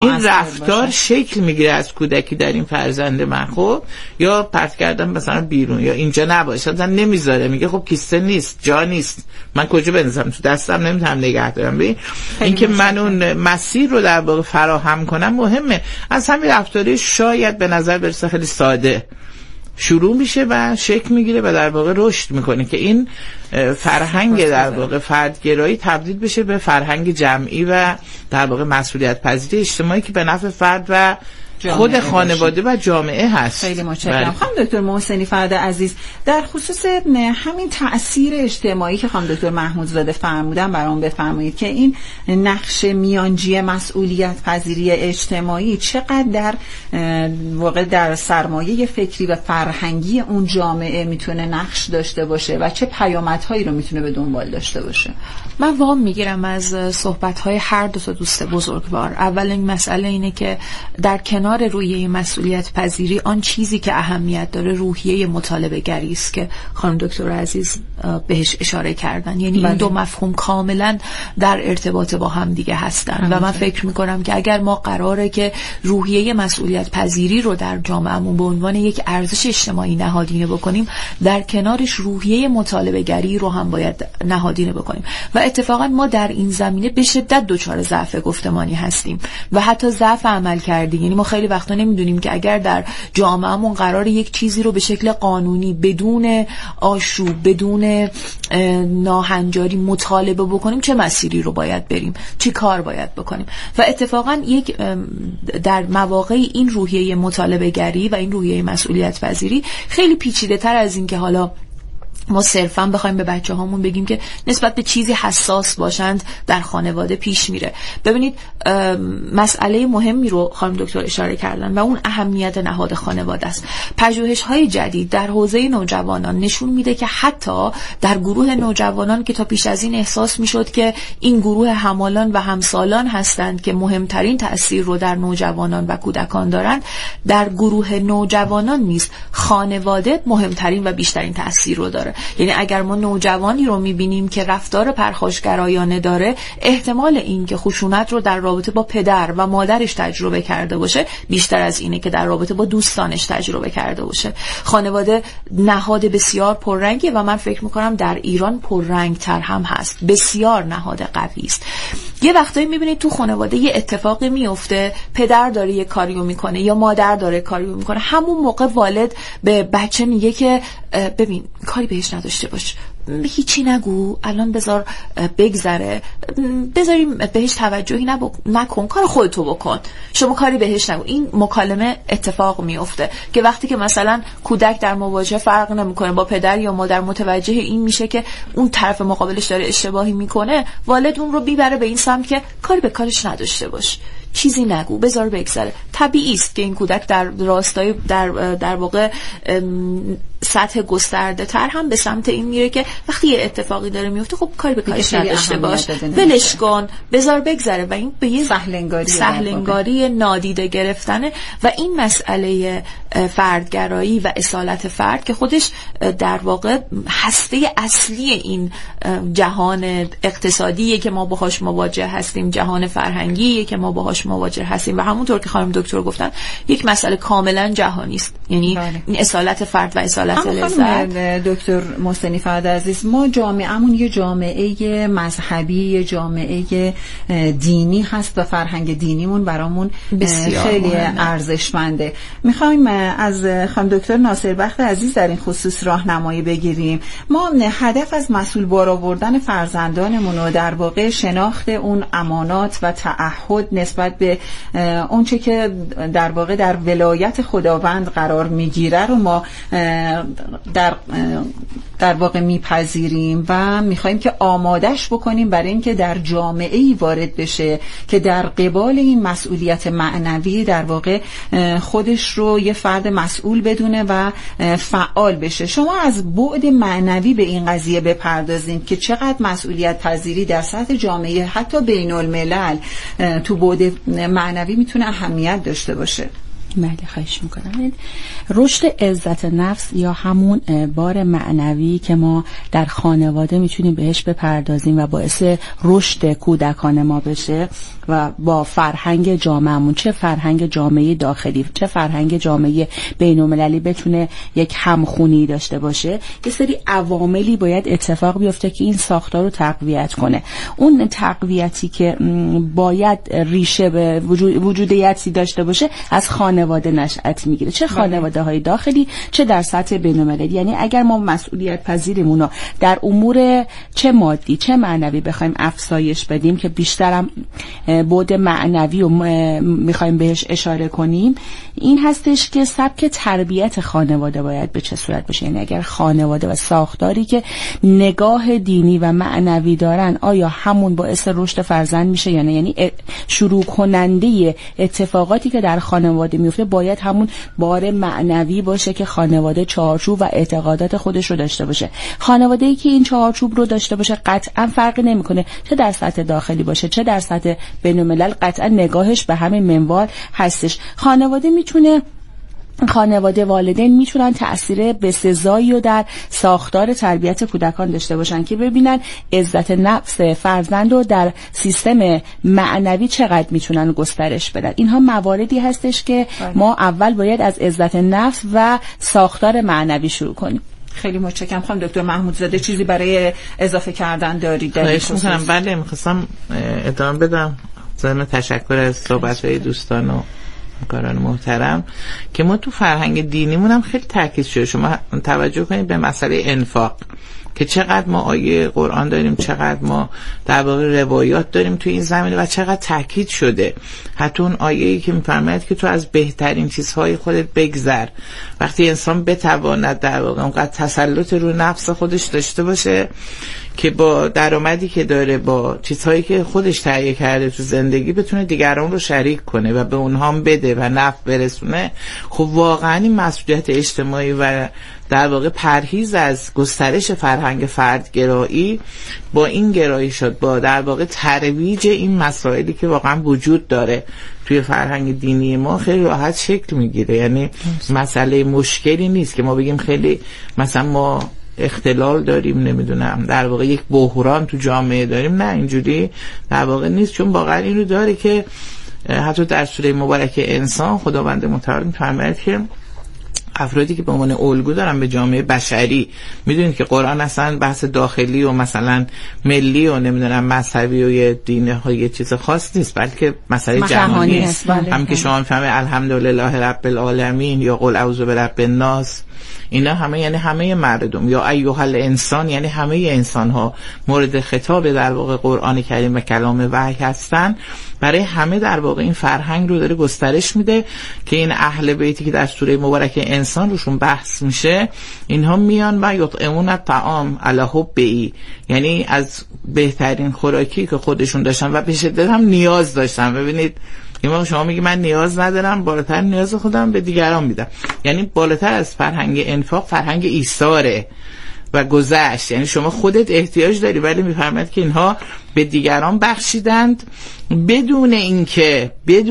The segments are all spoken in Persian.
این رفتار شکل میگیره از کودکی در این فرزند من. خب یا پرت کردم مثلا بیرون، یا اینجا نباشه، مثلا نمیذاره، میگه خب کیسه نیست، جا نیست، من کجا بنزم، تو دستم نمیتونم نگه دارم. ببین اینکه من اون مسیر رو در واقع فراهم کنم مهمه. از همین رفتاری شاید به نظر برسه خیلی ساده شروع میشه و شکل میگیره و در واقع رشد میکنه که این فرهنگ در واقع فردگرایی تبدیل بشه به فرهنگ جمعی و در واقع مسئولیت پذیری اجتماعی که به نفع فرد و خود خانواده و جامعه هست. خیلی متشکرم. خانم دکتر محسنی فرد عزیز، در خصوص همین تأثیر اجتماعی که خانم دکتر محمودزاده فرمودن برام بفرمایید که این نقش میانجی مسئولیت پذیری اجتماعی چقدر در واقع در سرمایه فکری و فرهنگی اون جامعه میتونه نقش داشته باشه و چه پیامدهایی رو میتونه به دنبال داشته باشه. من وام میگیرم از صحبت‌های هر دو تا دوست بزرگوار. اولین مسئله اینه که در کنار روحیه مسئولیت پذیری آن چیزی که اهمیت داره روحیه مطالبه گری است که خانم دکتر عزیز بهش اشاره کردن. یعنی این دو مفهوم کاملا در ارتباط با هم دیگه هستن و من فکر میکنم که اگر ما قراره که روحیه مسئولیت پذیری رو در جامعهمون به عنوان یک ارزش اجتماعی نهادینه بکنیم، در کنارش روحیه مطالبه گری رو هم باید نهادینه بکنیم. و اتفاقا ما در این زمینه به شدت دچار ضعف گفتمانی هستیم و حتی ضعف عمل کردی. یعنی ما خیلی وقتا نمیدونیم که اگر در جامعهمون قرار یک چیزی رو به شکل قانونی بدون آشوب، بدون ناهنجاری مطالبه بکنیم، چه مسیری رو باید بریم، چی کار باید بکنیم. و اتفاقا یک در مواقع این روحیه مطالبه گری و این روحیه مسئولیت پذیری خیلی پیچیده تر از این که حالا ما صرفاً بخوایم به بچه هامون بگیم که نسبت به چیزی حساس باشند در خانواده پیش میره. ببینید مسئله مهمی رو خانم دکتر اشاره کردن و اون اهمیت نهاد خانواده است. پژوهش‌های جدید در حوزه نوجوانان نشون میده که حتی در گروه نوجوانان که تا پیش از این احساس میشد که این گروه همالان و همسالان هستند که مهمترین تأثیر رو در نوجوانان و کودکان دارند، در گروه نوجوانان نیست خانواده مهمترین و بیشترین تأثیر رو داره. یعنی اگر ما نوجوانی رو میبینیم که رفتار پرخاشگرایانه داره، احتمال این که خشونت رو در رابطه با پدر و مادرش تجربه کرده باشه بیشتر از اینه که در رابطه با دوستانش تجربه کرده باشه. خانواده نهاد بسیار پررنگه و من فکر میکنم در ایران پررنگتر هم هست، بسیار نهاد قوی است. یه وقتایی میبینید تو خانواده یه اتفاقی میفته، پدر داره یه کاریو میکنه یا مادر داره کاریو میکنه، همون موقع والد به بچه میگه که ببین کاری بهش نداشته باش، هیچی نگو، الان بذار بگذره، بذاریم بهش توجهی نکن، کار خودتو بکن، شما کاری بهش نگو. این مکالمه اتفاق میفته که وقتی که مثلا کودک در مواجهه فرق نمیکنه با پدر یا مادر، متوجه این میشه که اون طرف مقابلش داره اشتباهی میکنه، والد اون رو بیبره به این سمت که کاری به کارش نداشته باش، چیزی نگو، بذار بگذره. طبیعی است که این کودک در راستای در واقع سطح گسترده تر هم به سمت این میره که وقتی یه اتفاقی داره میفته، خب کاری به کارش نداشته باش، ولش کن، بذار بگذره. و این به یه سهلنگاری نادیده گرفتنه و این مسئله فردگرایی و اصالت فرد که خودش در واقع هسته اصلی این جهان اقتصادیه که ما باهاش مواجه هستیم، جهان فرهنگیه که ما باهاش مواجه هستیم و همونطور که خانم دکتر گفتن یک مسئله کاملا جهانی است. یعنی این اصالت فرد و اصالت لذت. دکتر محسنی فرد عزیز، ما جامعهمون یه جامعه مذهبی، یه جامعه دینی هست و فرهنگ دینیمون برامون خیلی ارزشمنده. میخوایم از خانم دکتر ناصربخت عزیز در این خصوص راهنمایی بگیریم. ما هدف از مسئول بار آوردن فرزندانمون و در واقع شناخت اون امانات و تعهد نسبت به اون چه که در واقع در ولایت خداوند قرار میگیره رو ما در واقع میپذیریم و میخوایم که آمادش بکنیم برای اینکه در جامعه‌ای وارد بشه که در قبال این مسئولیت معنوی در واقع خودش رو یه فرد مسئول بدونه و فعال بشه. شما از بعد معنوی به این قضیه بپردازیم که چقدر مسئولیت پذیری در سطح جامعه حتی بین الملل تو بعد معنوی میتونه اهمیت داشته باشه. بله خواهش میکنم. رشد عزت نفس یا همون بار معنوی که ما در خانواده میتونیم بهش بپردازیم و باعث رشد کودکان ما بشه و با فرهنگ جامعهمون، چه فرهنگ جامعه داخلی چه فرهنگ جامعه بین‌المللی بتونه یک همخونی داشته باشه، یه سری عواملی باید اتفاق بیفته که این ساختار رو تقویت کنه. اون تقویتی که باید ریشه به وجودیتی داشته باشه از خانواده نشأت میگیره، چه خانواده های داخلی چه در سطح بین‌المللی. یعنی اگر ما مسئولیت پذیریمون رو در امور چه مادی چه معنوی بخوایم افزایش بدیم که بیشترم بعد معنوی رو میخوایم بهش اشاره کنیم، این هستش که سبک تربیت خانواده باید به چه صورت باشه. یعنی اگر خانواده و ساختاری که نگاه دینی و معنوی دارن آیا همون باعث رشد فرزند میشه یا نه، یعنی شروع کننده اتفاقاتی که در خانواده میفته باید همون بار معنوی باشه که خانواده چارچوب و اعتقادات خودش رو داشته باشه. خانواده‌ای که این چارچوب رو داشته باشه قطعا فرقی نمیکنه چه در سطح داخلی باشه چه در سطح بین‌الملل، قطعا نگاهش به همین منوال هستش. خانواده والدین میتونن تأثیر بسزایی رو در ساختار تربیت کودکان داشته باشن که ببینن عزت نفس فرزند رو در سیستم معنوی چقدر میتونن گسترش بدن. اینها مواردی هستش که ما اول باید از عزت نفس و ساختار معنوی شروع کنیم. خیلی متشکرم. خانم دکتر محمودزاده چیزی برای اضافه کردن دارید؟ بله میخواستم ادامه بدم ضمن تشکر از صحبت‌های دوستان و کاران محترم که ما تو فرهنگ دینیمون هم خیلی تاکید شده. شما توجه کنید به مسئله انفاق که چقدر ما آیه قرآن داریم، چقدر ما در واقع روایات داریم تو این زمینه و چقدر تاکید شده. حتی اون آیه‌ای که می‌فرماید که تو از بهترین چیزهای خودت بگذر. وقتی انسان بتواند در واقع اونقدر تسلط رو نفس خودش داشته باشه که با درآمدی که داره با چیزهایی که خودش تهیه کرده تو زندگی بتونه دیگران رو شریک کنه و به اونها هم بده و نفع برسونه، خب واقعا این مسئولیت اجتماعی و در واقع پرهیز از گسترش فرهنگ فردگرایی با این گرایشات با در واقع ترویج این مسائلی که واقعا وجود داره توی فرهنگ دینی ما خیلی راحت شکل میگیره. یعنی مسئله مشکلی نیست که ما بگیم خیلی مثلا ما اختلال داریم، نمیدونم در واقع یک بحران تو جامعه داریم. نه، اینجوری در واقع نیست، چون واقعا اینو داره که حتی در سوره مبارکه انسان خداوند متعال می‌فرماید که افرادی که به عنوان الگو دارن به جامعه بشری، میدونید که قرآن اصلا بحث داخلی و مثلا ملی و نمیدونم مذهبی و یه دین ها یه چیز خاص نیست، بلکه مسئله جهانی است. هم که شما میفهمید الحمدلله رب العالمین یا قل اعوذ برب الناس، اینا همه یعنی همه مردم، یا ایها الانسان یعنی همه انسان ها مورد خطاب در واقع قرآن کریم و کلام وحی هستن. برای همه در واقع این فرهنگ رو داره گسترش میده که این اهل بیتی که در سوره مبارکه انسان روشون بحث میشه، اینها میان و یطعمون الطعام علی حبه، یعنی از بهترین خوراکی که خودشون داشتن و به شدت هم نیاز داشتن. ببینید شما میگی من نیاز ندارم، بالاتر نیاز خودم به دیگران میدم. یعنی بالاتر از فرهنگ انفاق فرهنگ ایثاره و گذشت. یعنی شما خودت احتیاج داری ولی میفرماید که اینها به دیگران بخشیدند بدون اینکه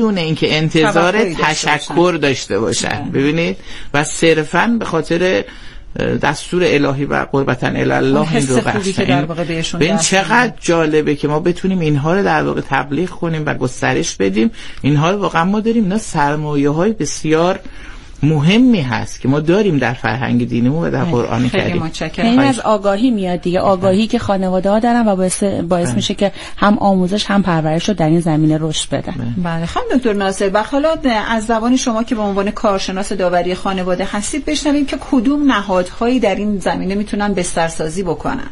انتظار تشکر داشته باشن. ببینید، و صرفاً به خاطر دستور الهی و قربتاً الی الله این رو بخشیدن. ببین چقدر جالبه که ما بتونیم اینها رو در واقع تبلیغ کنیم و گسترش بدیم. اینها رو واقعا ما داریم، اینا سرمایه‌های بسیار مهمی هست که ما داریم در فرهنگ دینیمون و در قرآن کریم. این از آگاهی میاد دیگه، آگاهی که خانواده‌ها دارن و باعث میشه که هم آموزش هم پرورش رو در این زمینه رشد بدن. بله خانم دکتر ناصر، و حالا از زبان شما که به عنوان کارشناس داوری خانواده هستید بشنویم که کدوم نهادهایی در این زمینه میتونن بسترسازی بکنن.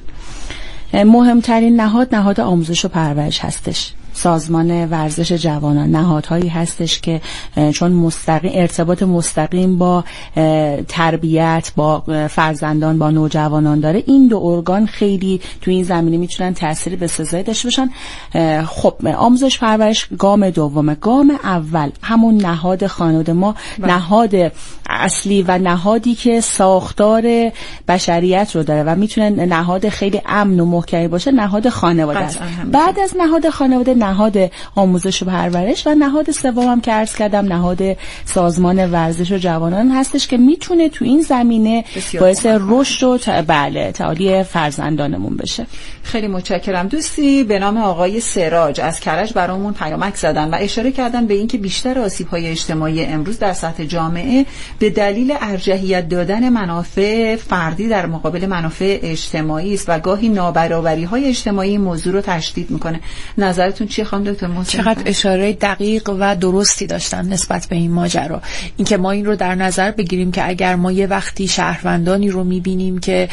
مهمترین نهاد آموزش و پرورش هستش. سازمان ورزش جوانان نهادهایی هستش که چون ارتباط مستقیم با تربیت با فرزندان با نوجوانان داره، این دو ارگان خیلی تو این زمینه میتونن تأثیر بسزایی داشته باشن. خب آموزش پرورش گام دومه. گام اول همون نهاد خانواده، ما نهاد اصلی و نهادی که ساختار بشریت رو داره و میتونه نهاد خیلی امن و محکمی باشه، نهاد خانواده است. بعد از نهاد خانواده نهاد آموزش و پرورش و نهاد سوم هم که عرض کردم نهاد سازمان ورزش و جوانان هستش که میتونه تو این زمینه باعث رشد و تعالی فرزندانمون بشه. خیلی متشکرم. دوستی به نام آقای سراج از کرج برامون پیامک زدن و اشاره کردن به اینکه بیشتر آسیب‌های اجتماعی امروز در سطح جامعه به دلیل ارجحیت دادن منافع فردی در مقابل منافع اجتماعی است و گاهی نابرابری‌های اجتماعی این موضوع رو تشدید میکنه. نظرتون چیه خانم دکتر محسن؟ چقدر اشاره دقیق و درستی داشتن نسبت به این ماجرا. اینکه ما این رو در نظر بگیریم که اگر ما یه وقتی شهروندانی رو میبینیم که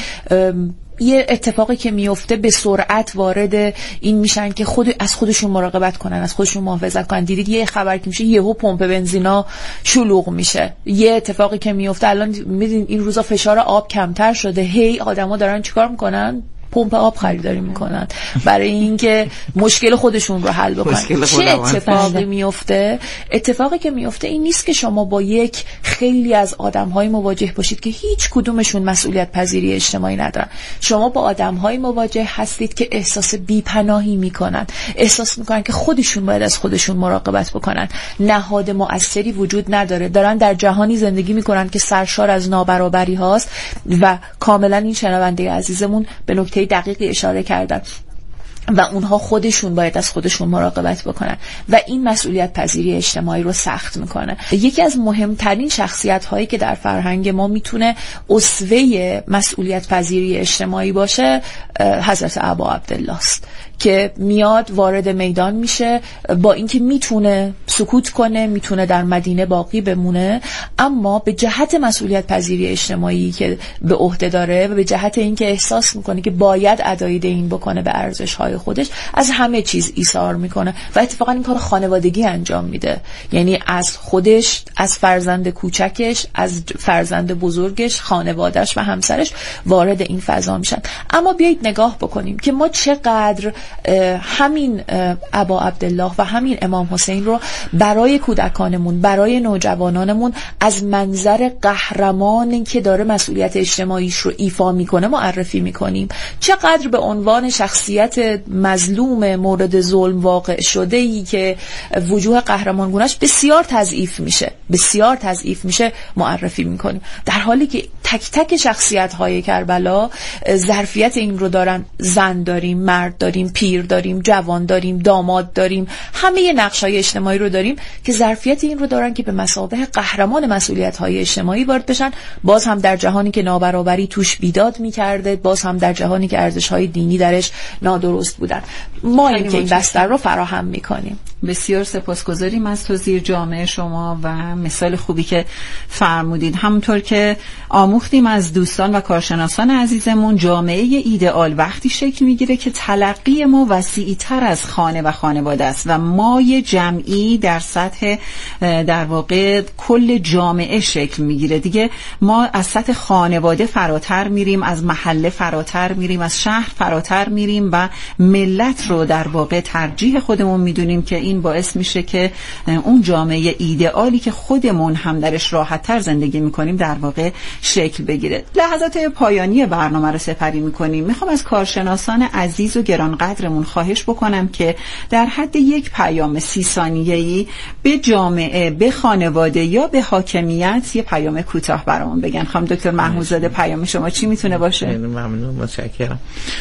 یه اتفاقی که میفته به سرعت وارد این میشن که از خودشون مراقبت کنن، از خودشون محافظت کنن. دیدید یه خبر که میشه یهو پمپ بنزینا شلوغ میشه، یه اتفاقی که میفته الان میدین این روزا فشار آب کمتر شده، هی آدما دارن چیکار میکنن؟ پمپ آب خریداری میکنن برای اینکه مشکل خودشون رو حل بکنن. چه اتفاقی میفته؟ اتفاقی که میفته این نیست که شما با یک خیلی از آدم‌های مواجه باشید که هیچ کدومشون مسئولیت پذیری اجتماعی ندارن. شما با آدم‌های مواجه هستید که احساس بی‌پناهی میکنن، احساس میکنن که خودشون باید از خودشون مراقبت بکنن، نهاد مؤثری وجود نداره، دارن در جهانی زندگی میکنن که سرشار از نابرابری هاست و کاملا این شنونده عزیزمون به نکته دقیقی اشاره کردن و اونها خودشون باید از خودشون مراقبت بکنن و این مسئولیت پذیری اجتماعی رو سخت میکنه. یکی از مهمترین شخصیت هایی که در فرهنگ ما میتونه اسوه مسئولیت پذیری اجتماعی باشه حضرت ابا عبدالله است که میاد وارد میدان میشه، با اینکه میتونه سکوت کنه، میتونه در مدینه باقی بمونه، اما به جهت مسئولیت پذیری اجتماعی که به عهده داره و به جهت اینکه احساس میکنه که باید ادای دین بکنه به ارزش های خودش، از همه چیز ایثار میکنه و اتفاقا این کار خانوادگی انجام میده. یعنی از خودش، از فرزند کوچکش، از فرزند بزرگش، خانوادهش و همسرش وارد این فضا میشن. اما بیایید نگاه بکنیم که ما چقدر همین ابا عبدالله و همین امام حسین رو برای کودکانمون، برای نوجوانانمون از منظر قهرمانی که داره مسئولیت اجتماعیش رو ایفا میکنه معرفی میکنیم، چقدر به عنوان شخصیت مظلوم مورد ظلم واقع شده ای که وجوه قهرمانگونش بسیار تضعیف میشه معرفی میکنیم، در حالی که تک تک شخصیت های کربلا ظرفیت این رو دارن. زن داریم، مرد داریم، پیر داریم، جوان داریم، داماد داریم، همه نقش‌های اجتماعی رو داریم که ظرفیت این رو دارن که به مثابه قهرمان مسئولیت‌های اجتماعی وارد بشن. باز هم در جهانی که نابرابری توش بیداد می‌کرده، باز هم در جهانی که ارزش‌های دینی درش نادرست بودن. ما این که این بستر رو فراهم می‌کنیم. بسیار سپاسگزاریم از توضیح جامعه شما و مثال خوبی که فرمودید. همونطور که آموختیم از دوستان و کارشناسان عزیزمون، جامعه ایدئال وقتی شکل میگیره که تلقی ما وسیع‌تر از خانه و خانواده است و مای جمعی در سطح در واقع کل جامعه شکل میگیره. دیگه ما از سطح خانواده فراتر میریم، از محله فراتر میریم، از شهر فراتر میریم و ملت رو در واقع ترجیح خودمون میدونیم که این باعث میشه که اون جامعه ایدئالی که خودمون هم درش راحت‌تر زندگی میکنیم در واقع شکل بگیره. لحظات پایانی برنامه رو سپری میکنیم. میخوام از کارشناسان عزیز و گرانقدرمون خواهش بکنم که در حد یک پیام 30 ثانیه‌ای به جامعه، به خانواده یا به حاکمیت یه پیام کوتاه برامون بگن. خانم دکتر محمودزاده پیام شما چی میتونه باشه؟ ممنون، متشکرم.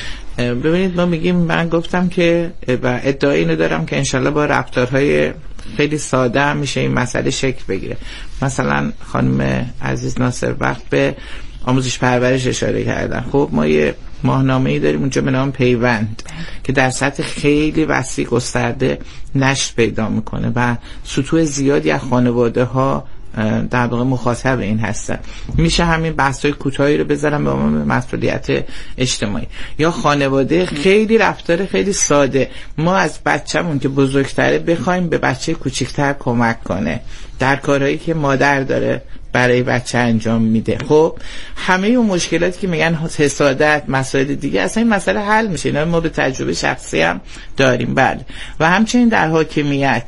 ببینید ما میگیم، من گفتم که و ادعای اینو دارم که انشالله با رفتارهای خیلی ساده هم میشه این مسئله شکل بگیره. مثلا خانم عزیز ناصر وقت به آموزش پرورش اشاره کردن. خب ما یه ماهنامه‌ای داریم اونجا به نام پیوند که در سطح خیلی وسیع گسترده نشر پیدا میکنه و سطوح زیادی از خانواده ها در واقع مخاطب این هستن. میشه همین بحث‌های کوتاهی رو بذارم به عنوان مسئولیت اجتماعی. یا خانواده خیلی رفتار خیلی ساده، ما از بچه‌مون که بزرگتره بخوایم به بچه کوچیک‌تر کمک کنه در کارهایی که مادر داره برای بچه انجام میده. خب همه اون مشکلاتی که میگن حسادت، مسائل دیگه، اصلا این مسئله حل میشه. اینا ما به تجربه شخصی هم داریم. بله. و همچنین در حاکمیت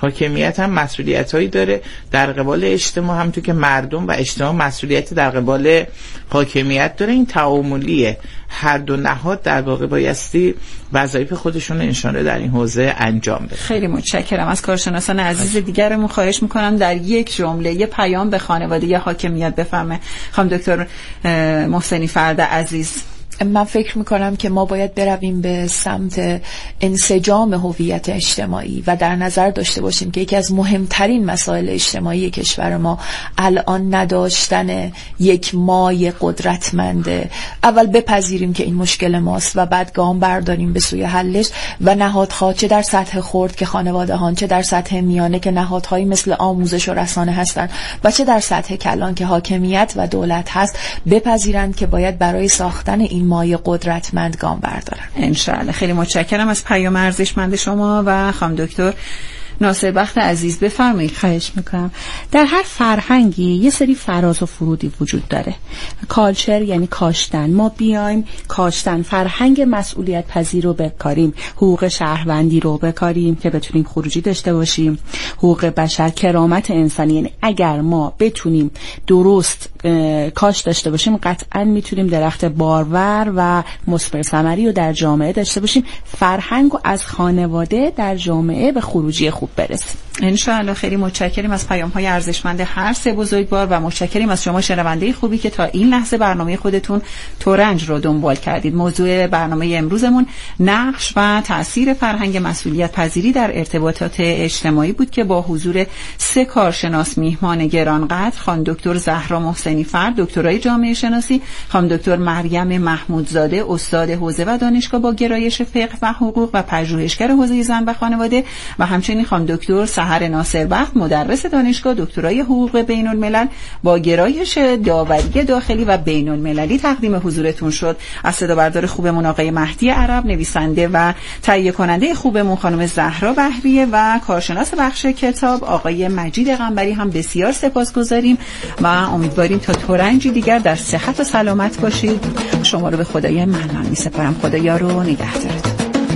حاکمیت هم مسئولیت‌هایی داره در قبال اجتماع، همونطور که مردم و اجتماع مسئولیت در قبال حاکمیت داره. این تعاملیه، هر دو نهاد در واقع بایستی وظایف خودشون رو انشالله در این حوزه انجام بده. خیلی متشکرم. از کارشناسان عزیز دیگرمون خواهش میکنم در یک جمله یه پیام به خانواده یا حاکمیت بفرمه. خانم دکتر محسنی فرد عزیز. من فکر میکنم که ما باید برویم به سمت انسجام هویت اجتماعی و در نظر داشته باشیم که یکی از مهمترین مسائل اجتماعی کشور ما الان نداشتن یک مایه قدرتمنده. اول بپذیریم که این مشکل ماست و بعد گام برداریم به سوی حلش و نهادها، چه در سطح خرد که خانواده ها، چه در سطح میانه که نهادهایی مثل آموزش و رسانه هستند و چه در سطح کلان که حاکمیت و دولت هست، بپذیرند که باید برای ساختن این مایه قدرتمند گام بردارن. انشاءالله. خیلی متشکرم از پیام ارزشمند شما. و خانم دکتر ناصربخت عزیز بفرمایید. خواهش میکنم. در هر فرهنگی یه سری فراز و فرودی وجود داره. کالچر یعنی کاشتن. ما بیایم کاشتن، فرهنگ مسئولیت پذیر رو بکاریم، حقوق شهروندی رو بکاریم که بتونیم خروجی داشته باشیم، حقوق بشر، کرامت انسانی. یعنی اگر ما بتونیم درست کاش داشته باشیم، قطعا میتونیم درخت بارور و مثمر ثمری رو در جامعه داشته باشیم. فرهنگ رو از خانواده در جامعه به خروجی خوب برسیم انشاءالله. خیلی متشکریم از پیام‌های ارزشمند هر سه بزرگوار و متشکریم از شما شنونده خوبی که تا این لحظه برنامه خودتون تورنج رو دنبال کردید. موضوع برنامه امروزمون نقش و تأثیر فرهنگ مسئولیت پذیری در ارتباطات اجتماعی بود که با حضور سه کارشناس میهمان گرانقدر: خانم دکتر زهرا محسنی فرد، دکترای جامعه شناسی، خانم دکتر مریم محمودزاده، استاد حوزه و دانشگاه با گرایش فقه و حقوق و پژوهشگر حوزه زن و خانواده، و همچنین خانم دکتر سحر ناصربخت، مدرس دانشگاه، دکترای حقوق بین الملل با گرایش داوری داخلی و بین المللی تقدیم حضورتون شد. از صدا بردار خوبمون آقای مهدی عرب، نویسنده و تهیه کننده خوبمون خانم زهرا بهریه و کارشناس بخش کتاب آقای مجید قنبری هم بسیار سپاسگزاریم و امیدواریم تا تورنجی دیگر در صحت و سلامت باشید. شما رو به خدای منان می‌سپارم. خدایا رو نگهدارتون.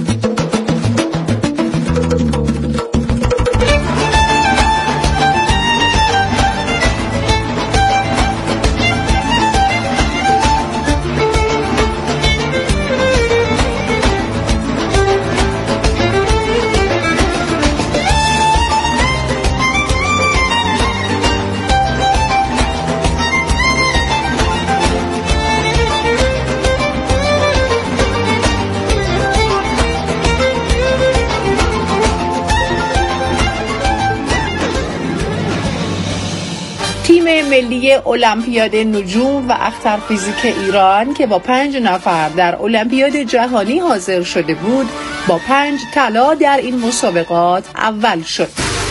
ملی المپیاد نجوم و اختر فیزیک ایران که با 5 نفر در المپیاد جهانی حاضر شده بود، با 5 طلا در این مسابقات اول شد.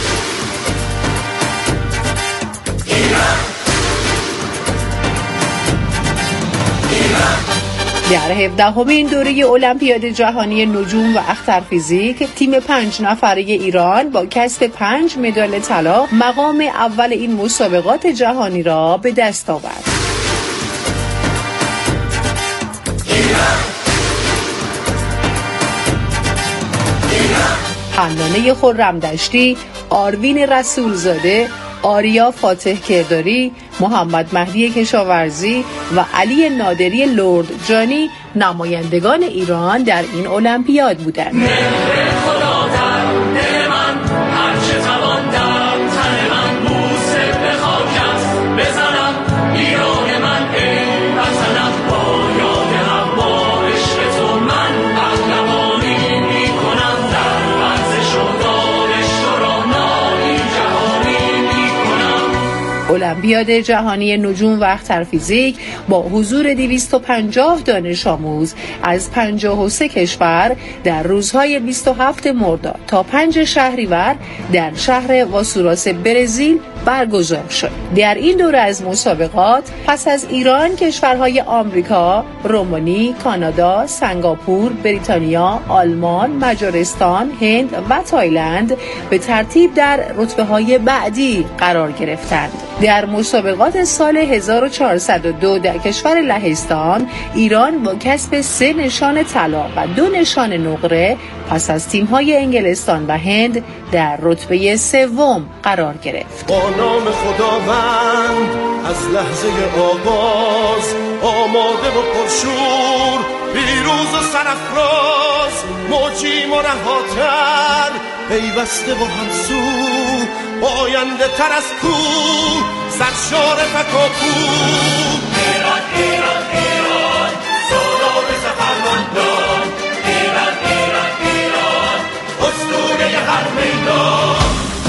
در 17مین دوره المپیاد جهانی نجوم و اختر فیزیک، تیم 5 نفره ایران با کسب 5 مدال طلا مقام اول این مسابقات جهانی را به دست آورد. حنانه خرمدشتی، آروین رسولزاده، آریا فاتح کرداری، محمد مهدی کشاورزی و علی نادری لرد جانی نمایندگان ایران در این المپیاد بودند. المپیاد جهانی نجوم و اختر فیزیک با حضور 250 دانش آموز از 53 کشور در روزهای 27 مرداد تا 5 شهریور در شهر واسوراس برزیل برگزار شد. در این دوره از مسابقات پس از ایران، کشورهای آمریکا، رومانی، کانادا، سنگاپور، بریتانیا، آلمان، مجارستان، هند و تایلند به ترتیب در رتبه‌های بعدی قرار گرفتند. در مسابقات سال 1402 در کشور لهستان، ایران با کسب 3 نشان طلا و 2 نشان نقره پس از تیم‌های انگلستان و هند در رتبه 3 قرار گرفت. با نام خداوند از لحظه آغاز آماده و پرشور، پیروز و سرافراز، موجی مرهاتر، پیوسته و همسو، آینده تر از کو، سرشار فکاکو. ایران ایران ایران، سالار زفرمندان، ایران ایران ایران، اسطوره هر میدان.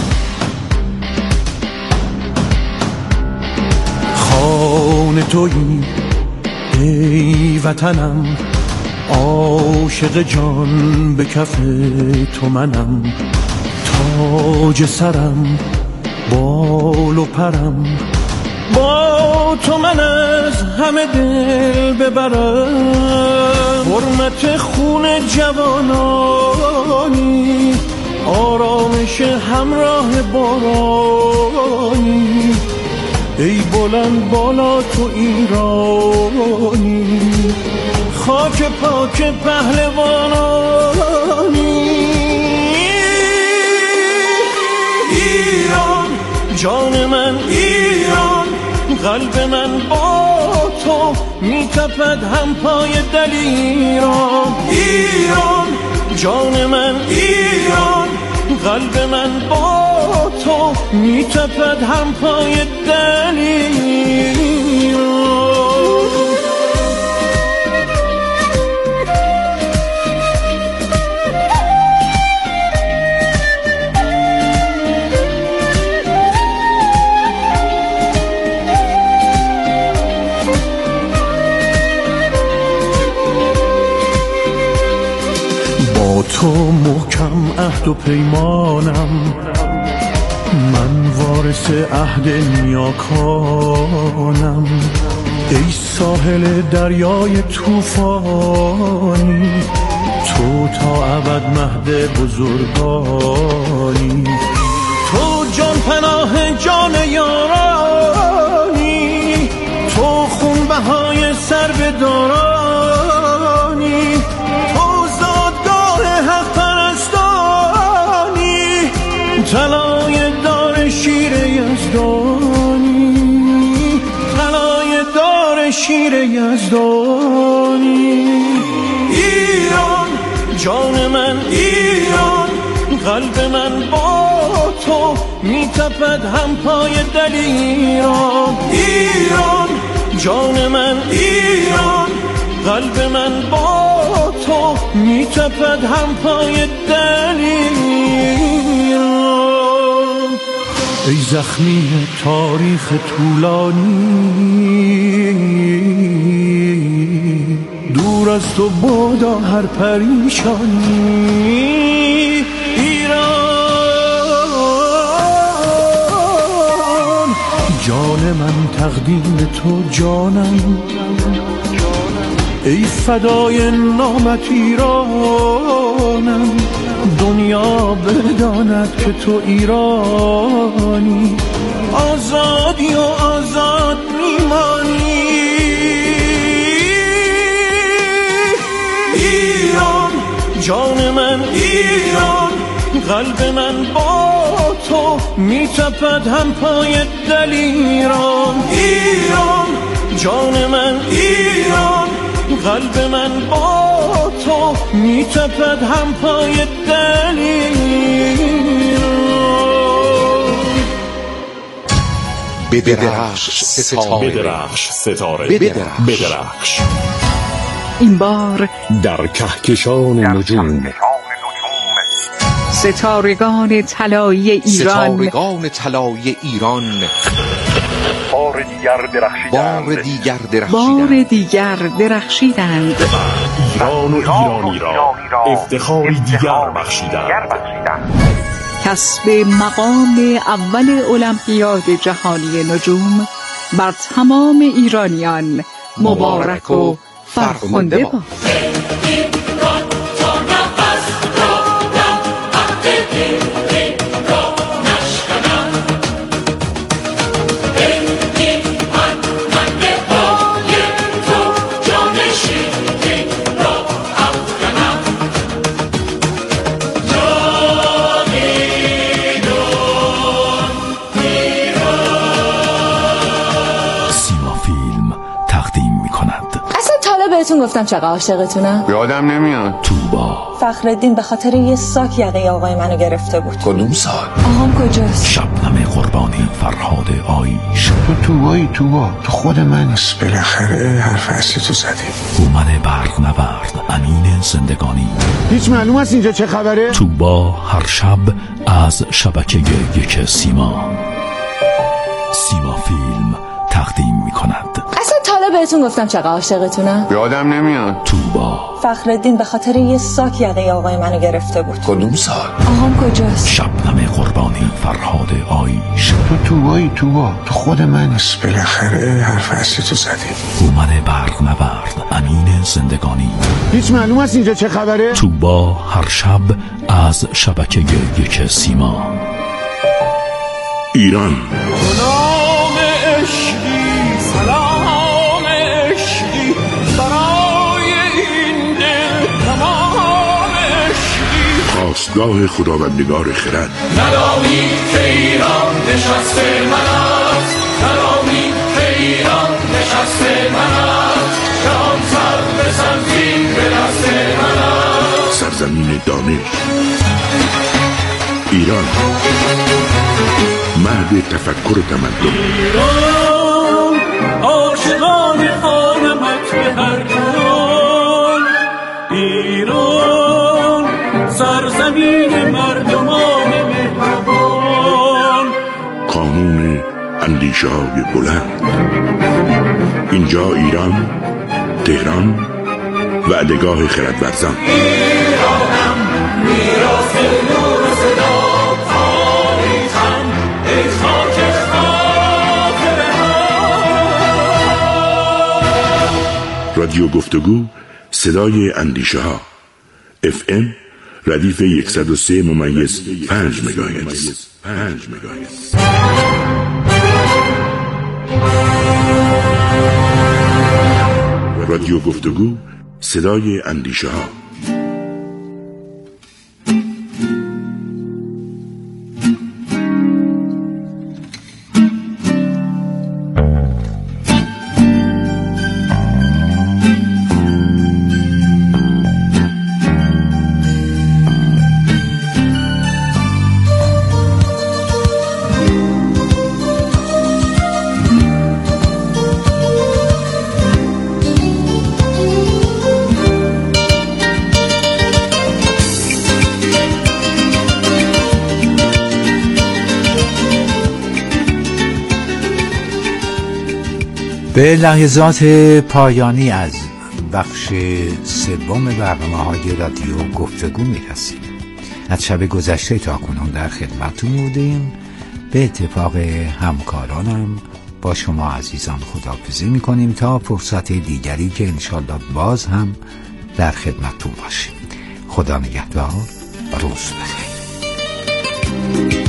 خانه تویی ای وطنم، عاشق جان به کف تو منم، تاج سرم بال و پرم، با تو من از همه دل ببرم. حرمت خون جوانانی، آرامش همراه بارانی، ای بلند بالا تو ایرانی، خاک پاک پهلوانانی. ایران جان من، ایران قلب من با تو میتپد هم پای دلیران. ایران جان من، ایران قلب من با تو میتپد هم پای دلیران. تو محکم عهد و پیمانم، من وارث عهد نیاکانم. ای ساحل دریای طوفانی، تو تا ابد مهد بزرگانی. تو جان پناه جان یارانی، تو خون بهای سر به دارانی. طلای دار شیر یزدانی، طلای دار شیر یزدانی. ایران جان من، ایران قلب من با تو میتپد هم پای دلیران. ایران جان من، ایران قلب من با تو میتپد هم پای دلیران. ای زخمی تاریخ طولانی، دور از تو بادا هر پریشانی. ایران جان من تقدیم تو جانم، ای فدای نامت ایرانم. دنیا بداند که تو ایرانی، آزادی و آزاد میمانی. ایران جان من، ایران قلب من با تو میتپد هم پای دلیران. ایران جان من، ایران قلب من با تو میتپد هم پای دلیران. بدرخش ستاره، بدرخش. این بار در کهکشان نجوم، ستارگان طلایی ایران، بار دیگر درخشیدند. ایران و ایرانی را افتخاری دیگر بخشیدند. کسب مقام اول المپیاد جهانی نجوم بر تمام ایرانیان مبارک و فرخنده باد. بهتون گفتم چقدر عاشقتونم؟ یادم نمیاد. توبا. فخرالدین به خاطر یه ساک یقه آقای منو گرفته بود. کدوم سال؟ آقام کجاست؟ شبنم قربانی، فرهاد آیش. توبا تو خود من. بالاخره حرف اصلی تو زدی. هومن برق نورد، امین زندگانی. هیچ معلوم است اینجا چه خبره؟ توبا هر شب از شبکه یک سیما فیلم تقدیم می کند. اصلا تالا بهتون گفتم چقدر عاشقتونم؟ یادم نمیاد. توبا. فخرالدین به خاطر یه ساک یقه آقای منو گرفته بود. کدوم سال؟ آقام کجاست؟ شبنم قربانی، فرهاد آیش. توبا تو خود من. بالاخره حرف اصلی تو زدی. هومن برق نورد، امین زندگانی. هیچ معلوم است اینجا چه خبره؟ توبا هر شب از شبکه یک سیما. ایران. سلام عشقی، سلام عشقی، برای این دل تمام عشقی. خواستگاه خداوندگار خرد. ندانی که ایران نشست من است، ندانی که ایران نشست من است، که آن سر به سنگین به دست من است. سرزمین دانش. ایران مهد تفکر و تمدن. ایران عاشقان خانمت به هر جان، ایران سرزمین مردمان مهربان. قانون اندیشه های بلند. اینجا ایران، تهران، وعدگاه خردورزان. ایرانم میراث نور و صدا، تاریخم ای خاک خاطره ها. رادیو گفتگو، صدای اندیشه ها. FM ردیف 103.5 مگاهرتز. رادیو گفتگو، صدای اندیشه ها. به لحظات پایانی از بخش سوم برنامه‌های رادیو گفتگو می‌رسیم. از شب گذشته تا کنون در خدمتتون بودیم. به اتفاق همکارانم با شما عزیزان خداحافظی می‌کنیم تا فرصت دیگری که انشالله باز هم در خدمتتون باشیم. خدا نگهدار، روز بخیر.